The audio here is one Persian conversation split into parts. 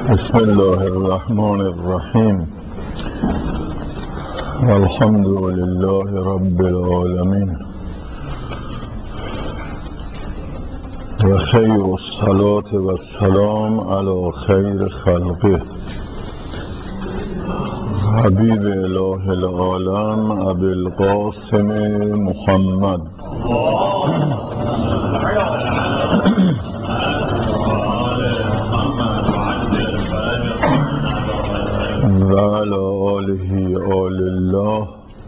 بسم الله الرحمن الرحیم والحمد لله رب العالمین و خیر الصلاة و السلام علی خیر خلقه حبیب اله العالم ابی القاسم محمد و علی آله آل الله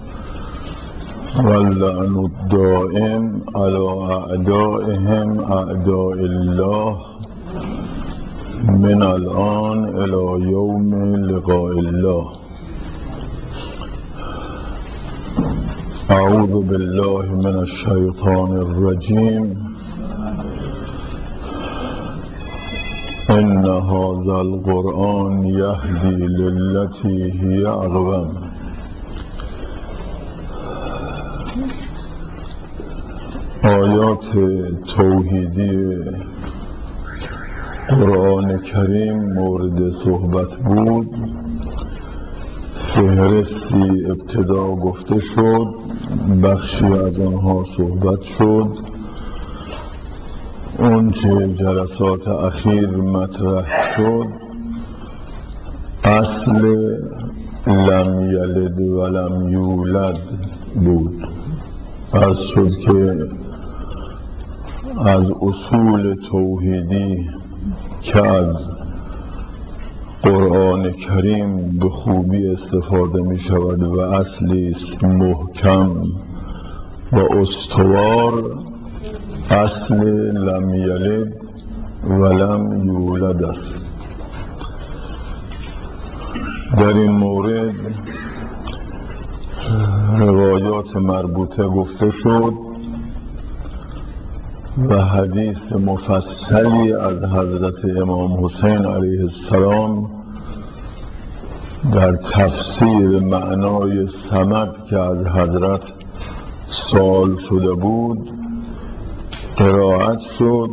واللعن الدائم علی اعدائهم اعداء الله من الان الی یوم لقاء الله. اعوذ بالله من الشیطان الرجیم. ان هذا القرآن یهدی للتی هی اقوم. آیات توحیدی قرآن کریم مورد صحبت بود. فهرستی ابتدا گفته شد، بخشی از آنها صحبت شد. اون چه جلسات اخیر مطرح شد اصل لم یلد و لم یولد بود. عرض شد که از اصول توحیدی که از قرآن کریم به خوبی استفاده می شود و اصلی است محکم و استوار، اصل لم یلد و لم یولد است. در این مورد روایات مربوطه گفته شد و حدیث مفصلی از حضرت امام حسین علیه السلام در تفسیر معنای صمد که از حضرت سوال شده بود قرائت شد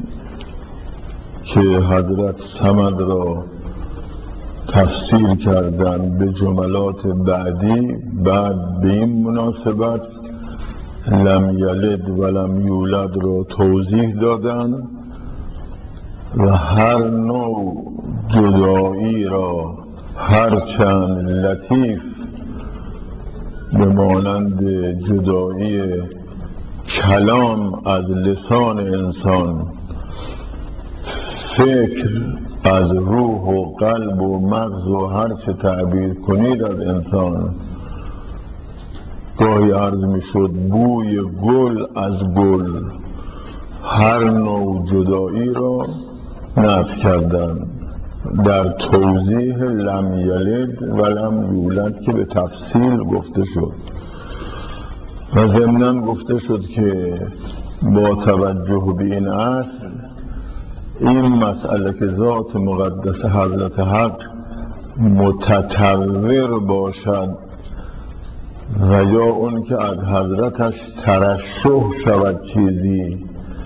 که حضرت صمد را تفسیر کردن به جملات بعدی. بعد به این مناسبت لم یلد و لم یولد را توضیح دادن و هر نوع جدایی را هرچند لطیف به مانند جدایی کلام از لسان انسان، فکر از روح و قلب و مغز و هر چه تعبیر کنید از انسان، گاهی عرض می شد بوی گل از گل، هر نوع جدایی را نفی کردن در توضیح لم یلد و لم یولد که به تفصیل گفته شد. و ضمناً گفته شد که با توجه به این اصل، این مسئله که ذات مقدس حضرت حق متطور باشد و یا اون که از حضرتش ترشح شود چیزی،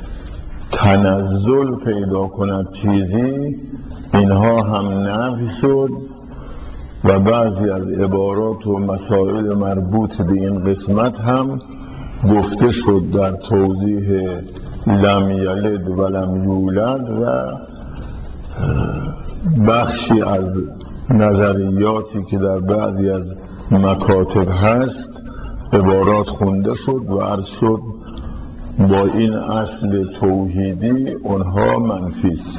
تنزل پیدا کند چیزی، اینها هم نفی شد و بعضی از عبارات و مسائل مربوط به این قسمت هم گفته شد در توضیح لم یلد و لم یولد و بخشی از نظریاتی که در بعضی از مکاتب هست عبارات خونده شد و عرض شد با این اصل توحیدی اونها منفی است.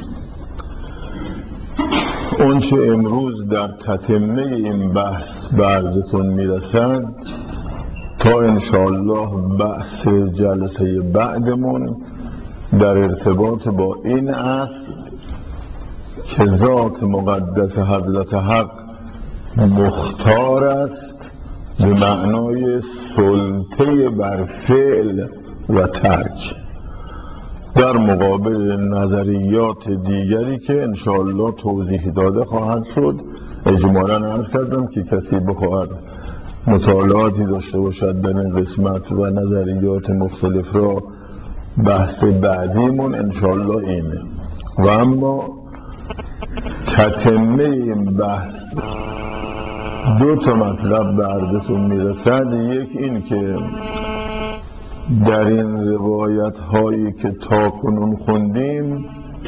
اون چه امروز در تتمه این بحث به عرضتون میرسد تا انشاءالله بحث جلسه بعدمون در ارتباط با این اصل که ذات مقدس حضرت حق مختار است به معنای سلطه بر فعل و ترک، در مقابل نظریات دیگری که انشاءالله توضیح داده خواهد شد. اجمالاً عرض کردم که کسی بخواهد مطالعاتی داشته باشد در این قسمت و نظریات مختلف را، بحث بعدیمون انشاءالله اینه. و اما تتمه این بحث دو تا مطلب به عرضتون میرسد. یک این که در این روایت هایی که تا کنون خوندیم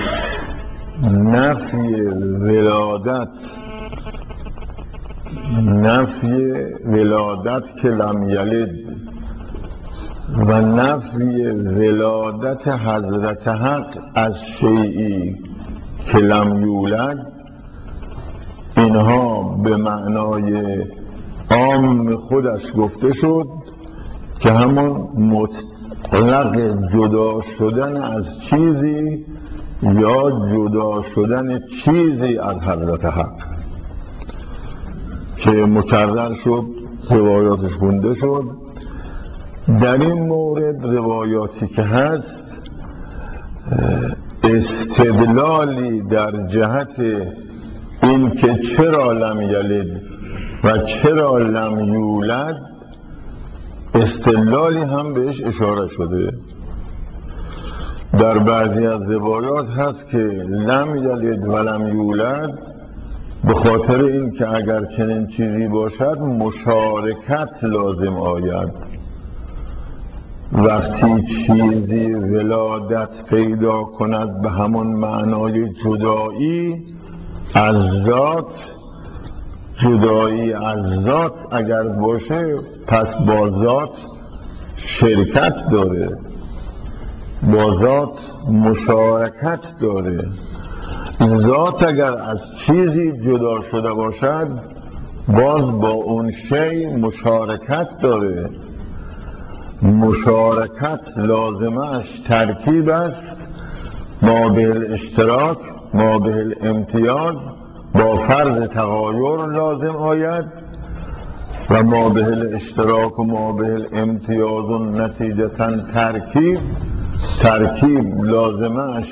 نفی ولادت که لم یلد و نفی ولادت حضرت حق از شیئی که لم یولد، اینها به معنای عام خودش گفته شد که همون مطلق جدا شدن از چیزی یا جدا شدن چیزی از حضرت حق که مکرر شد، روایاتش خونده شد. در این مورد روایاتی که هست استدلالی در جهت این که چرا لم یلد و چرا لم یولد، استدلالی هم بهش اشاره شده. در بعضی از روایات هست که لم یلد و لم یولد به خاطر این که اگر چنین چیزی باشد مشارکت لازم آید. وقتی چیزی ولادت پیدا کند به همون معنای جدایی از ذات، جدایی از ذات اگر باشه پس با ذات شرکت داره، با ذات مشارکت داره. ذات اگر از چیزی جدا شده باشد باز با اون شی مشارکت داره. مشارکت لازمش ترکیب است، ما به الاشتراک ما به الامتیاز با فرض تغایر لازم آید و ما به الاشتراک و ما به الامتیاز و نتیجتا ترکیب لازمش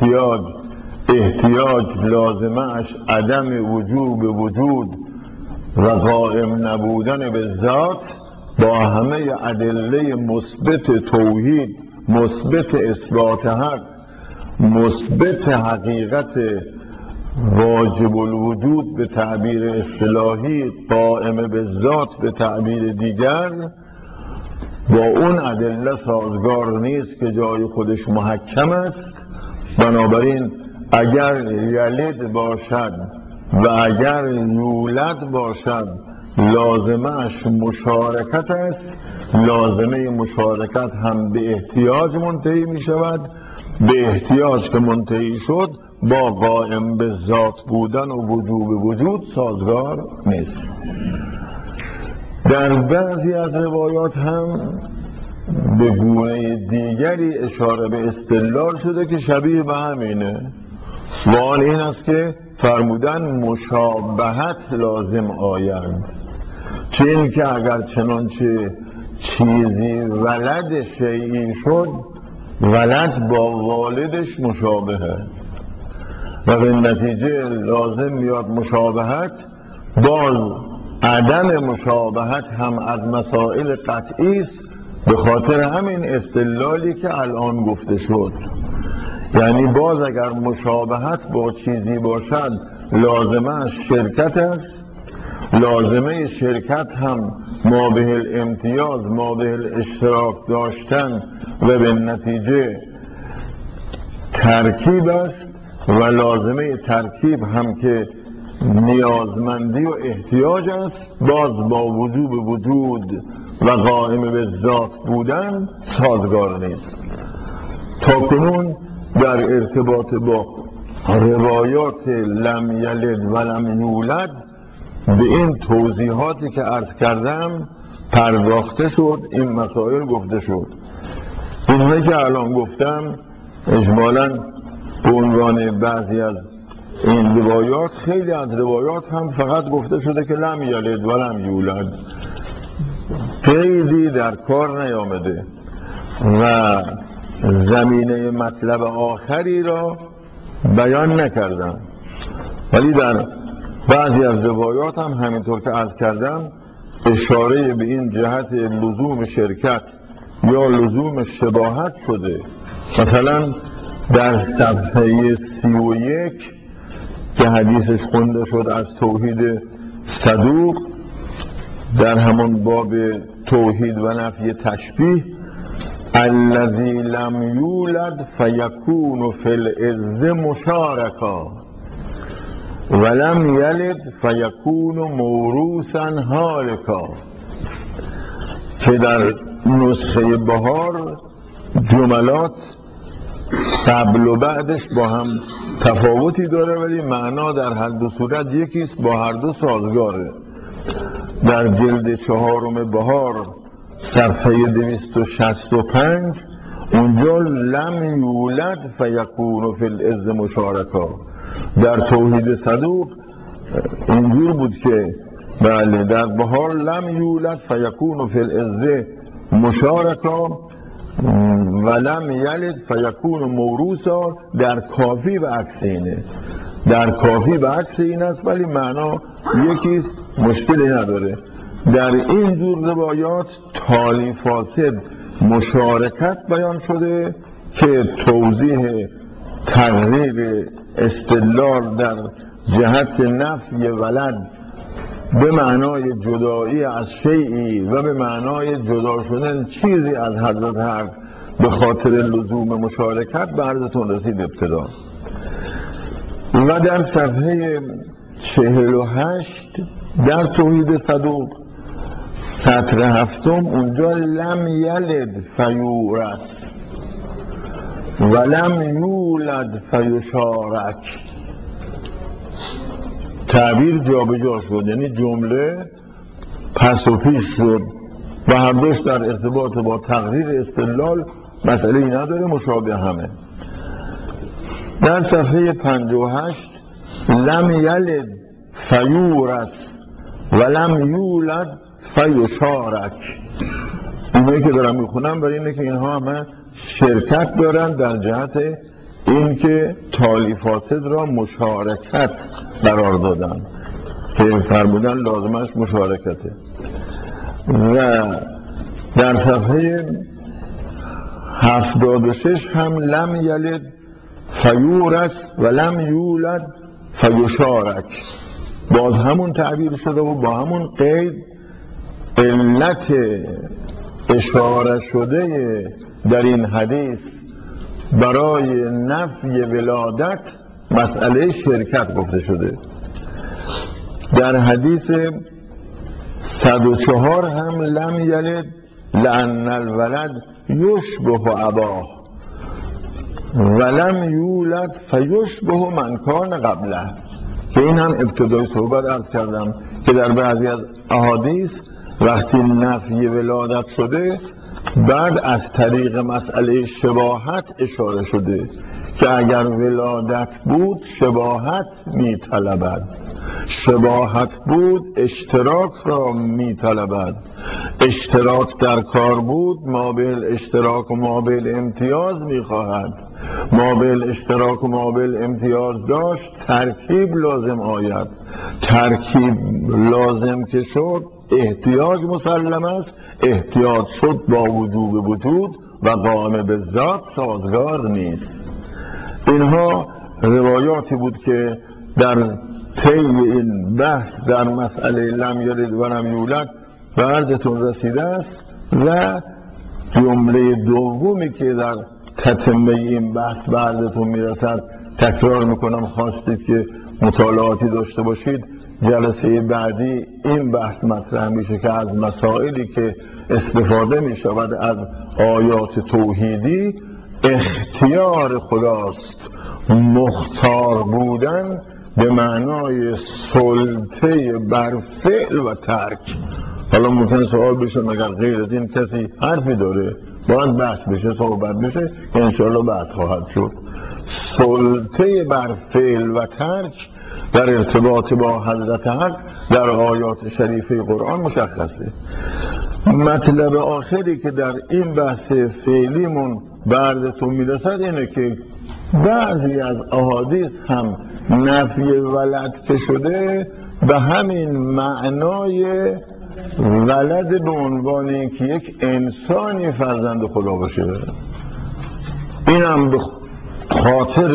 احتیاج لازمش عدم وجود و قائم نبودن به ذات با همه ادله مثبت توحید، مثبت اثبات حق، مثبت حقیقت واجب الوجود به تعبیر اصطلاحی، قائم به ذات به تعبیر دیگر، با اون ادله سازگار نیست که جای خودش محکم است. بنابراین اگر یلد باشد و اگر یولد باشد لازمش مشارکت است. لازمه مشارکت هم به احتیاج منتهی می شود، به احتیاج که منتهی شد با قائم به ذات بودن و وجوب وجود سازگار نیست. در بعضی از روایات هم به گونه دیگری اشاره به استدلال شده که شبیه به همینه و آن این است که فرمودن مشابهت لازم آید. چه این که اگر چنانچه چیزی ولد شیئی شد ولد با والدش مشابهه و به نتیجه لازم میاد مشابهت. باز عدم مشابهت هم از مسائل قطعی است به خاطر همین استدلالی که الان گفته شد. یعنی باز اگر مشابهت با چیزی باشد لازمه شرکت است، لازمه شرکت هم ما به الامتیاز ما به الاشتراک داشتن و به نتیجه ترکیب است و لازمه ترکیب هم که نیازمندی و احتیاج است باز با وجوب وجود و قائم به ذات بودن سازگار نیست. تا کنون در ارتباط با روایات لم یلد و لم یولد به این توضیحاتی که عرض کردم پرداخته شد، این مسائل گفته شد. اینهایی که الان گفتم اجمالاً به عنوان بعضی از این روایات، خیلی از روایات هم فقط گفته شده که لم یلد و لم یولد، قیدی در کار نیامده و زمینه مطلب آخری را بیان نکردم. ولی در بعضی از روایات هم همینطور که عرض کردم اشاره به این جهت لزوم شرکت یا لزوم شباهت شده. مثلا در صفحه 31 که حدیثش خونده شد از توحید صدوق در همون باب توحید و نفی تشبیه، الذی لم یولد فیکون فی العز مشارکا ولم یلد فیکون موروثا هالکا، که در نسخه بهار جملات قبل و بعدش با هم تفاوتی داره ولی معنا در هر دو صورت یکیست، با هر دو سازگاره. در جلد 4 بهار صفحه 265 اونجا لم یولد فیکون فی العز مشارکا، در توحید صدوق اینجور بود که بله در بهار لم یولد فیکون فی العز مشارکا ولم یلد فیکون موروثا، در کافی و عکس اینه، در کافی و عکس این است ولی معنا یکیست، مشکلی نداره. در این جور روایات تالی فاسد مشارکت بیان شده که توضیح تغییر استدلال در جهت نفی ولد به معنای جدایی از شیئی و به معنای جدا شدن چیزی از حضرت حق به خاطر لزوم مشارکت به عرضتون رسید ابتدا. و در صفحه 48 در توحید صدوق سطر 7 اونجا لم یلد فیورث ولم یولد فیشارک، تعبیر جابجا شد، یعنی جمله پس و پیش شد و هر دوش در ارتباط با تغییر استدلال مسئله نداره، مشابه همه. در صفحه 58 لم یلد فیورث ولم یولد فیشارک، اینایی که دارم میخونم برای اینه که اینها همه شرکت دارن در جهت اینکه تالی فاسد را مشارکت قرار دادن که فرمودن لازمش مشارکته. و در صفحه 76 هم لم یلد فیورث ولم یولد فیشارک، باز همون تعبیر شده و با همون قید علت اشاره شده در این حدیث برای نفی ولادت مسئله شرکت گفته شده. در حدیث 104 هم لم یلد لأن الولد یشبه اباه ولم یولد فیشبه من کان قبله، که این هم ابتدای صحبت عرض کردم که در بعضی از احادیث وقتی نفی ولادت شده بعد از طریق مسئله شباهت اشاره شده که اگر ولادت بود شباهت میطلبد، شباهت بود اشتراک را میطلبد، اشتراک در کار بود مابل اشتراک و مابل امتیاز میخواهد، مابل اشتراک و مابل امتیاز داشت ترکیب لازم آید، ترکیب لازم که شد احتیاج مسلم است، احتیاج شد با وجوب وجود و قائم به ذات سازگار نیست. اینها روایاتی بود که در طی این بحث در مسئله لم یلد و لم یولد به عرضتون رسیده است. و جمله دومی که در تتمه این بحث به عرضتون میرسد، تکرار میکنم خواستید که مطالعاتی داشته باشید، جلسه بعدی این بحث مطرح میشه که از مسائلی که استفاده میشود از آیات توحیدی اختیار خداست، مختار بودن به معنای سلطه بر فعل و ترک. حالا ممکن سوال بشه مگر غیر از این کسی حرفی داره؟ باید بحث بشه، صحبت بشه که انشاءالله بحث خواهد شد. سلطه بر فعل و ترک در ارتباط با حضرت حق در آیات شریفه قرآن مشخصه. مطلب آخری که در این بحث فعلیمون بردتون میرسد اینه که بعضی از احادیث هم نفی ولد که شده به همین معنای ولد به عنوان اینکه یک انسانی فرزند خدا باشه، این هم به خاطر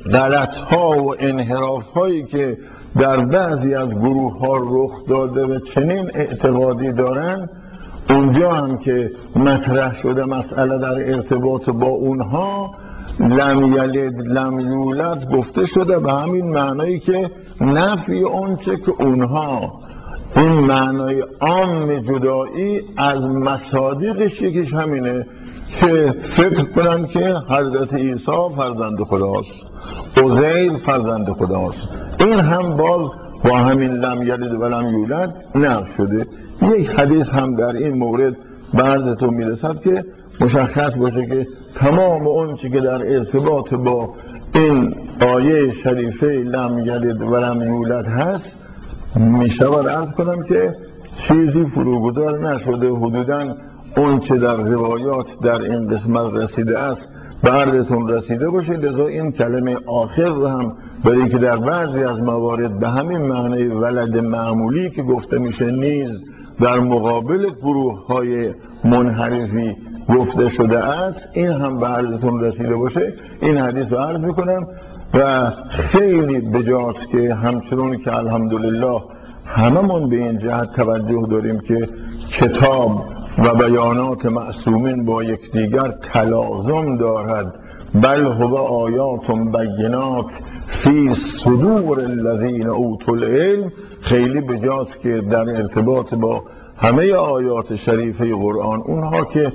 غلط ها و انحراف هایی که در بعضی از گروه ها رخ داده و چنین اعتقادی دارن، اونجا هم که مطرح شده مسئله در ارتباط با اونها، لم یلد لم یولد گفته شده به همین معنایی که نفی اونچه که اونها این معنای عام جدایی از مصادیقش یکیش همینه که فکر کنن که حضرت عیسی فرزند خداست، عزیر فرزند خداست. این هم باز با همین لم یلد و لم یولد نفی شده. یک حدیث هم در این مورد به عرضتون میرسد که مشخص باشه که تمام اون چی که در ارتباط با این آیه شریفه لم یلد و لم یولد هست، میشود عرض کنم که چیزی فروگذار نشده. حدوداً اون چه در روایات در این قسمت رسیده است به عرضتون رسیده باشه. لذا این کلمه آخر رو هم برای که در بعضی از موارد به همین معنی ولد معمولی که گفته میشه نیز در مقابل گروه های منحرفی گفته شده است، این هم به عرضتون رسیده باشه. این حدیث رو عرض میکنم و خیلی بجاست که همچنون که الحمدلله هممون به این جهت توجه داریم که کتاب و بیانات معصومین با یکدیگر تلازم دارد. بل هو آیات بینات فی صدور الذین اوتوا العلم. خیلی بجاست که در ارتباط با همه آیات شریفه قرآن، اونها که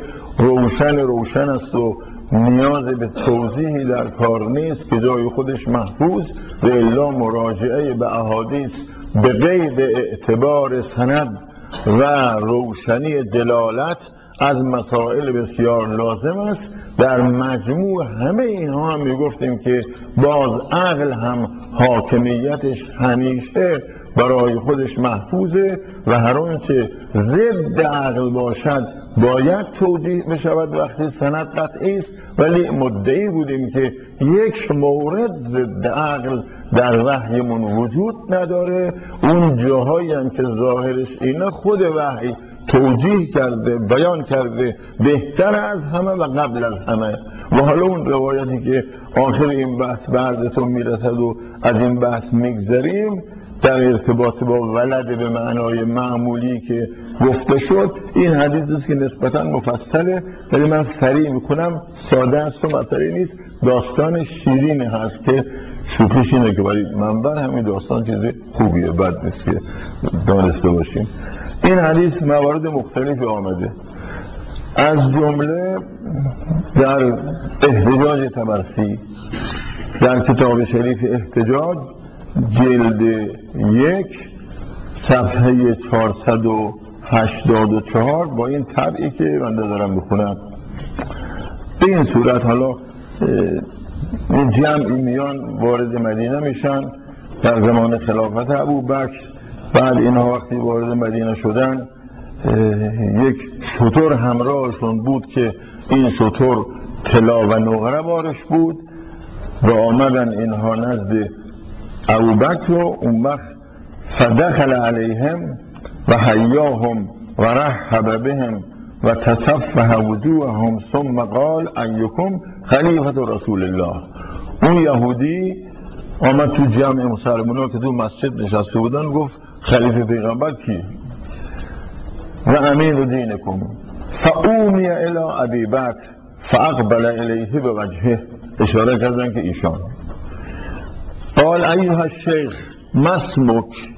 روشن است و نیاز به توضیحی در کار نیست، که جای خودش محفوظ و الا مراجعه به احادیث به قید اعتبار سند و روشنی دلالت از مسائل بسیار لازم است. در مجموع همه اینها هم میگفتیم که باز عقل هم حاکمیتش همیشه برای خودش محفوظه و هر آنچه ضد عقل باشد باید توجیه بشود وقتی سند قطعی است. ولی مدعی بودیم که یک مورد ضد عقل در وحیمون وجود نداره. اون جاهایی هم که ظاهرش اینه خود وحی توجیه کرده، بیان کرده بهتر از همه و قبل از همه. و حالا اون روایتی که آخر این بحث به عرضتون میرسد و از این بحث میگذریم در ارتباط با ولد به معنای معمولی که گفته شد، این حدیث است که نسبتا مفصله ولی من سریع میکنم، ساده است و مسئله نیست. داستان شیرین هست که شوخیش اینه که برای منبر همین داستان چیز خوبیه، بد نیست که دانسته باشیم. این حدیث موارد مختلفی آمده، از جمله در احتجاج طبرسی در کتاب شریف احتجاج جلد 1 صفحه 484 با این طبعی که من دارم میخونم. به این صورت حالا جمعی میان وارد مدینه میشن در زمان خلافت ابوبکر. بعد اینها وقتی وارد مدینه شدن یک شتر همراهشون بود که این شتر طلا و نقره بارش بود و آمدن اینها نزد ابوبکر و اون وقت فدخل علیهم و حیاهم و رحب بهم و تصفح وجوههم ثم قال ایکم خلیفة رسول الله. اون یهودی آمد تو جمع مسلمان‌ها که تو مسجد نشسته بودن گفت خلیفه پیغمبر کی؟ و امین دینکم. فاومی الی ابی بکر فاقبل الیه به وجهه، اشاره کردن که ایشان. قال ایها الشیخ ما اسمک؟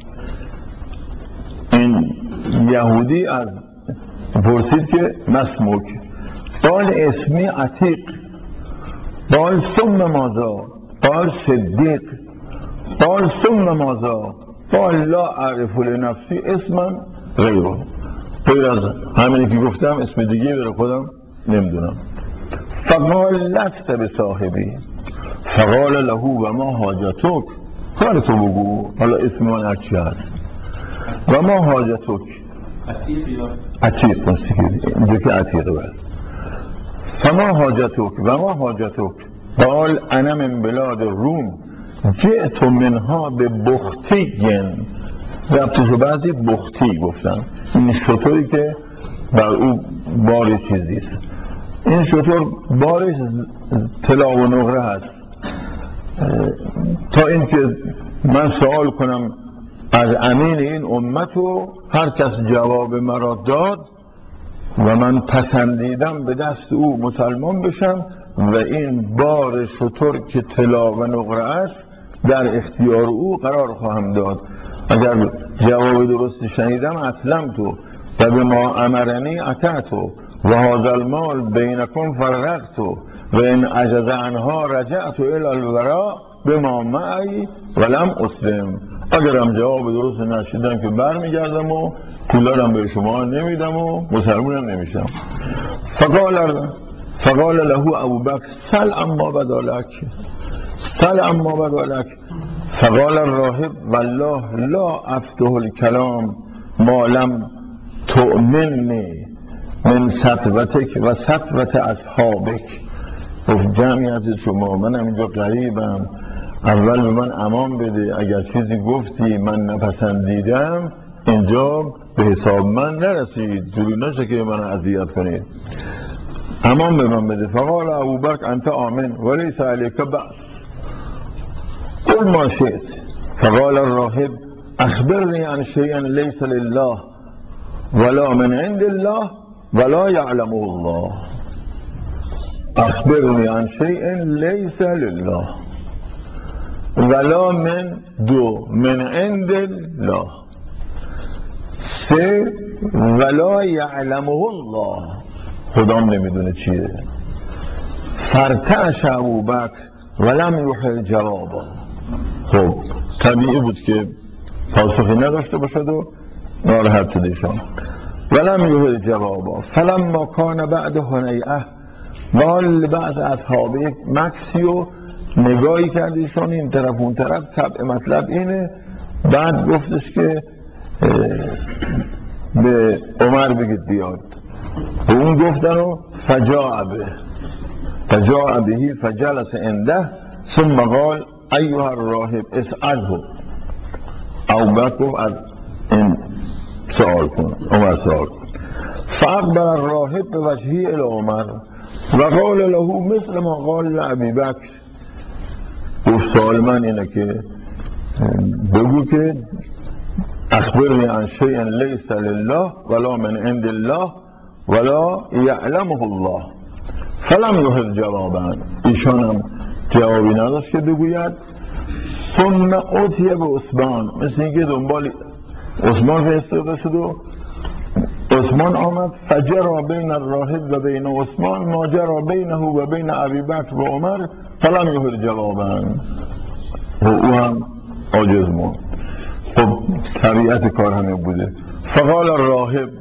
این یهودی از پرسید که ما اسمک؟ قال اسمی عتیق. قال ثم ماذا؟ قال صدیق. قال ثم ماذا؟ قال لا اعرف لنفسی اسما غیره. غیر از همینی که گفتم اسم دیگه برای خودم نمیدونم. فقال لست بصاحبی. فقال له و ما حاجتک؟ کار تو بگو، حالا اسم من هرچی هست. و ما حاجتک؟ عتیق اینجا که عتیقه برد. فما حاجتک و ما حاجتک؟ قال انا من بلاد روم جئت منها به بختیین. ربطشو بعضی بختی گفتن، این شطوری که بر او بار چیزیست. این شطور بارش طلا و نقره هست. تا اینکه من سوال کنم از امین این امت و هر کس جواب مرا داد و من پسندیدم به دست او مسلمان بشم و این بار شتر که طلا و نقره است در اختیار او قرار خواهم داد. اگر جواب درست شنیدم اسلمت و به ما امرنی اطعت و هذا المال بینکم فرقت و این عجز عنها رجعت الی الوراء بما معی ولم اسلم. اگرم جواب درست نشیدم که برمیگردم و پولارم به شما نمیدم و مسلمونم نمیشم. فقال له ابوبکر سل اما بدالک سل اما بدالک. فقال الراهب والله لا افتح الکلام ما لم تؤمننی من سطوتک و سطوت اصحابک. گفت جمعیت شما، منم اینجا غریبم، اول به من امان بده، اگر چیزی گفتی من نپسندیدم اینجا به حساب من نرسید، جوری نشه که من اذیت کنید، امان به من بده. فقال ابوبکر انت آمن ولیس علیک بأس قل ما شئت. فقال الراهب اخبرنی عن شیء لیس لله ولا من عند الله ولا یعلمه الله. اخبرنی عن شیء لیس لله ولا من عند الله. 3 ولا یعلمه الله، خدام نمیدونه چیه. فرتعش ابوبکر ولم یحل جوابا. خب طبیعی بود که پاسخی نداشته باشد و ناراحت شد ایشان. ولم یحل جوابا. فلما کان بعد هنیئه قال بعض اصحاب یک مکسی و نگاهی کرد ایشان این طرف اون طرف، طبع مطلب اینه. بعد گفتش که به عمر بگید بیاد و اون گفتن و فجاء بهی فجلس عنده ثم قال ایها الراهب اسأله. ابوبکر گفت از این سوال کن، عمر سوال کن. فاقبل الراهب به وجهی الی عمر و قال له مثل ما قال لابی بکر. گفت سوال من اینه که بگو که اخبرنی عن شیء لیس لله ولا من عند الله ولا یعلمه الله. فلم یحل جوابا. ایشان هم جوابی نداشت که بگوید. ثم اوتی به عثمان، مثل اینکه دنبال عثمان فرستاده شد و عثمان آمد. فجرا بین الراهب و بین عثمان ما جرا بینه و بین ابی بکر و عمر فلم یحل جوابا. و او هم عاجز موند. خب طبیعت کار همه بوده. فقال الراهب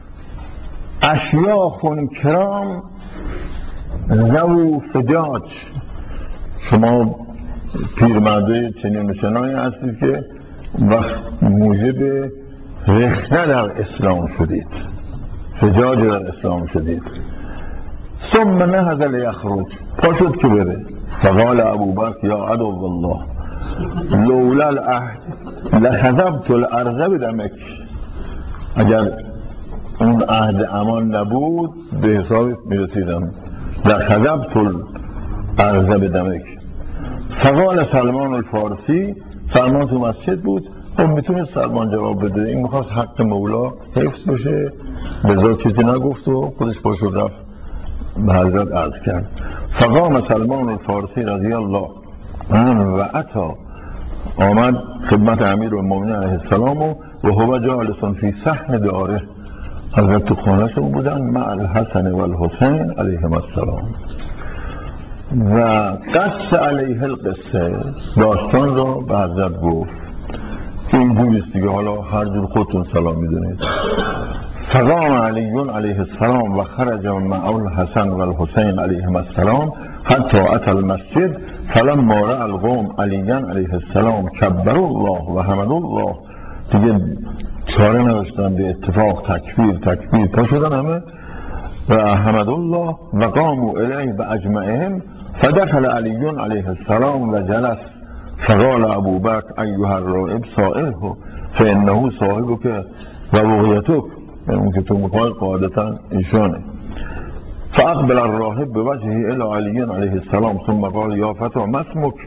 اشیاخ کرام ذو فجاج. شما پیرمرده چنین و چنانی هستید که وقت موجب رخنه در اسلام شدید، فجاج در اسلام شدید. ثم نهض لیخرج، پا شد که بره. فقال ابوبکر یا عدو الله لولا العهد لخذبت الارض بدمک. اگر اون عهد امان نبود به حساب میرسیدم. لخذبت الارض بدمک. فقال سلمان الفارسی، سلمان تو مسجد بود، خب میتونه سلمان جواب بده، این میخواست حق مولا حفظ بشه، لذا چیزی نگفت و خودش پاشو رفت به حضرت عرض کرد. فقام سلمان الفارسی رضی الله عنه و عطا، آمد خدمت امیر المؤمنین علیه السلام و هو جالس فی صحن داره. حضرت تو خانه شون بودن مع الحسن و الحسین علیهم السلام و قص علیه القصه، داستان را به حضرت گفت که اینجوریست دیگه، حالا هر جور خودتون سلام میدونید. فقام علی علیه السلام و خرج مع الحسن و الحسین علیهم السلام حتی اتى المسجد فلما رأى القوم علی علیه السلام کبر الله و حمد الله. دیگه چاره نداشتن، به اتفاق تکبیر پا شدن همه و حمد الله و قاموا الیه باجمعهم. فدخل علی علیه السلام و جلس. فقال ابوبکر ایها الراهب سائله فانه صاحبک و بغیتک، اون که تو میخوای قاعدتا ایشانه. فاقبل الراهب بوجهه الی علی علیه السلام ثم قال یا فتى ما اسمک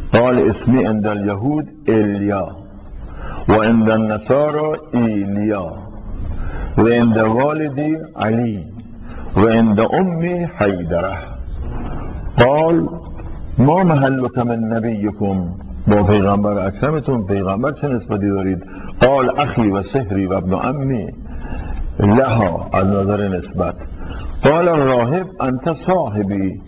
قال اسمی عند اليهود الیا و عند النصارى ایلیا و عند والدی علی و عند امی حیدره. قال ما محلک من نبیکم، با پیغمبر اکرمتون پیغمبر چه نسبتی دارید؟ قال اخی و سحری و ابن عمی لها، از نظر نسبت. قال راهب انت صاحبی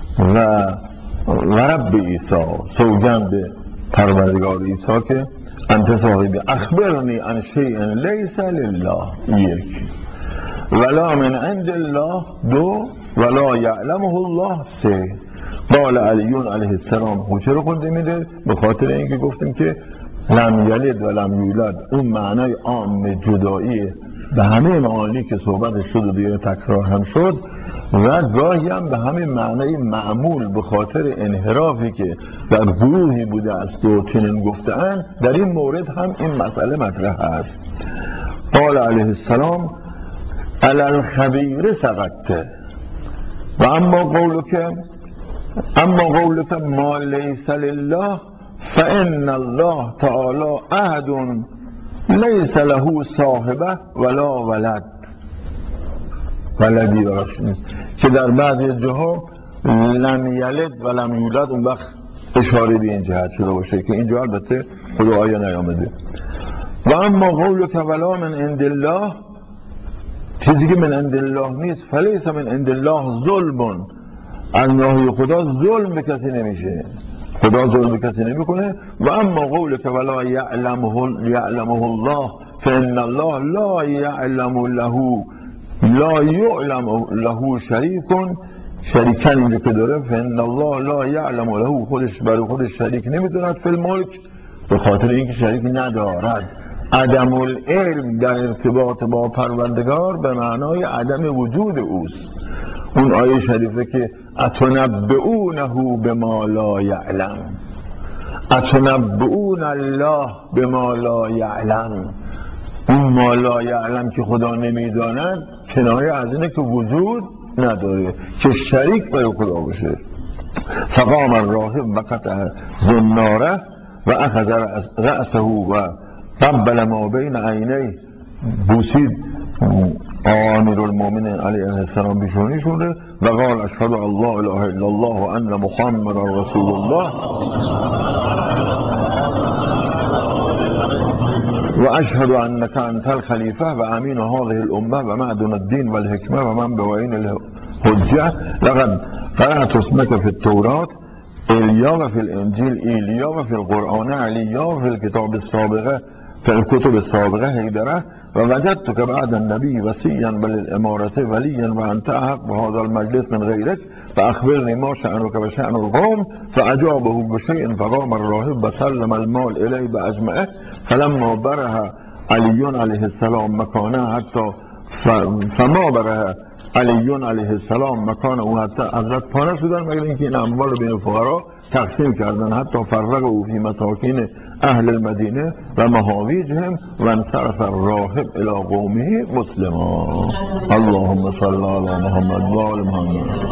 و رب عیسی، سوگند پروردگار عیسی که انت صاحبی، اخبرنی عن شیء لیس لله، یک، ولا من عند الله، دو، ولا یعلمه الله، سه. قال علی علیه السلام. خب چرا خونده میده؟ به خاطر اینکه گفتیم که لم یلد و لم یولد اون معنای عام جدایی به همه معانی که صحبتش شد و دیگه تکرار هم شد، و گاهی هم به همین معنای معمول به خاطر انحرافی که در گروهی بوده است و چنین گفته‌اند، در این مورد هم این مسئله مطرح است. قال علیه السلام علی الخبیر سقطت و اما قولك ما لیس لله فان الله تعالی احد لیس له صاحبه ولا ولد، ولدی براش نیست، که در بعضی جاها لم یلد و لم یولد اون وقت اشاره به این جهت شده باشه که اینجا البته خدا آیه نیامده. و اما قولک ولا من عند الله، چیزی که من عند الله نیست، فلیس من عند الله ظلم، از ناحیه خدا ظلم به کسی نمیشه، خدا ظلم به کسی نمیکنه. و اما قولک ولا یعلمه الله فان الله لا یعلم له شریکن اینجا که داره، فان الله لا یعلم له، خودش برای خودش شریک نمیدوند، فی الملک، به خاطر اینکه شریک ندارد. عدم العلم در ارتباط با پروردگار به معنای عدم وجود اوست. اون آیه شریفه که اتنبئونه بما لا یعلم، اتنبئون الله بما لا یعلم، اون ما لا یعلم که خدا نمیداند کنایه از اینه که وجود نداره، که شریک برای خدا باشه. فقام الراهب وقطع زناره و اخذ رأسه و قبل ما بین عینیه، بوسید امیر المؤمنین علیه السلام بیشونیشونه و قال اشهد الله اله الا الله و ان محمد رسول الله و اشهد انک انت الخلیفه و امین هذه الامه و معدن الدین و الحکمه و من بوین الحجه لقد قرأت اسمك في التوراة الیا و فی الانجیل ایلیا و فی القرآن علیا و فی الكتاب السابقه في الكتب السابقه حیدره و وجدتك بعد النبی وصیا وللامارة ولیا و انت احق بهذا المجلس من غیرک فاخبرنی ما شأنك و شأن القوم فاجابه بشیء فقام الراهب وسلم المال الیه باجمعه فلما بره علی علیه السلام مکانه حتی فما بره علی علیه السلام مکان او حتی حضرت پانه شدن مگر اینکه این اموال رو بین فقرا تقسیم کردن، حتی فرق او فی مساکین اهل المدینه و محاویجهم و انصرف الراهب الى قومه مسلما. اللهم صل علی محمد و آل محمد.